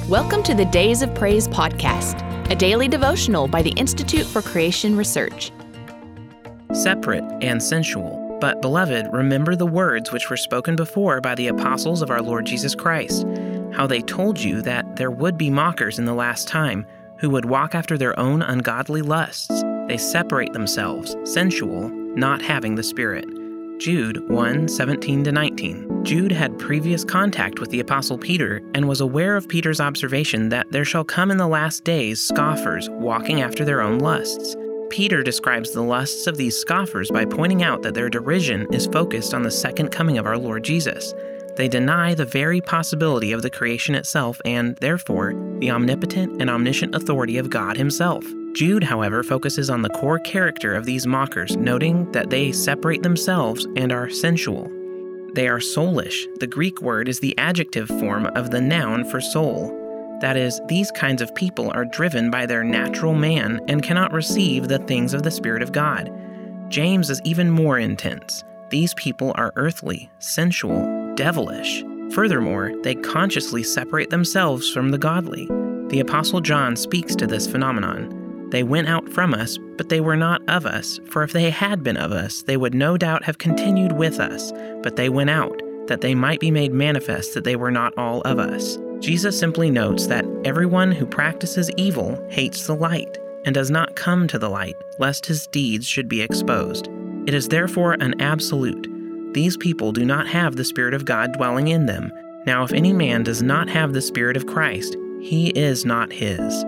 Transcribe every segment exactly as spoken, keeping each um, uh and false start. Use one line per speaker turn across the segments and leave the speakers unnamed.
Welcome to the Days of Praise podcast, a daily devotional by the Institute for Creation Research.
Separate and sensual. But, beloved, remember the words which were spoken before by the apostles of our Lord Jesus Christ, how they told you that there would be mockers in the last time, who would walk after their own ungodly lusts. They separate themselves, sensual, not having the Spirit. Jude one, seventeen to nineteen. Jude had previous contact with the Apostle Peter and was aware of Peter's observation that there shall come in the last days scoffers walking after their own lusts. Peter describes the lusts of these scoffers by pointing out that their derision is focused on the second coming of our Lord Jesus. They deny the very possibility of the creation itself and, therefore, the omnipotent and omniscient authority of God Himself. Jude, however, focuses on the core character of these mockers, noting that they separate themselves and are sensual. They are soulish. The Greek word is the adjective form of the noun for soul. That is, these kinds of people are driven by their natural man and cannot receive the things of the Spirit of God. James is even more intense. These people are earthly, sensual, devilish. Furthermore, they consciously separate themselves from the godly. The Apostle John speaks to this phenomenon. They went out from us, but they were not of us, for if they had been of us, they would no doubt have continued with us. But they went out, that they might be made manifest that they were not all of us. Jesus simply notes that everyone who practices evil hates the light, and does not come to the light, lest his deeds should be exposed. It is therefore an absolute. These people do not have the Spirit of God dwelling in them. Now if any man does not have the Spirit of Christ, he is not his.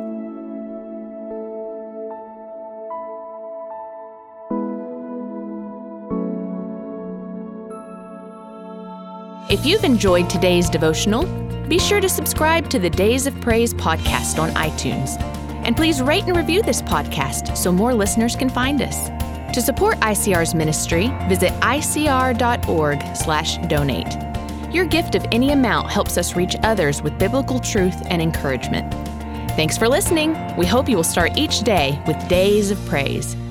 If you've enjoyed today's devotional, be sure to subscribe to the Days of Praise podcast on iTunes. And please rate and review this podcast so more listeners can find us. To support I C R's ministry, visit I C R dot org slash donate. Your gift of any amount helps us reach others with biblical truth and encouragement. Thanks for listening. We hope you will start each day with Days of Praise.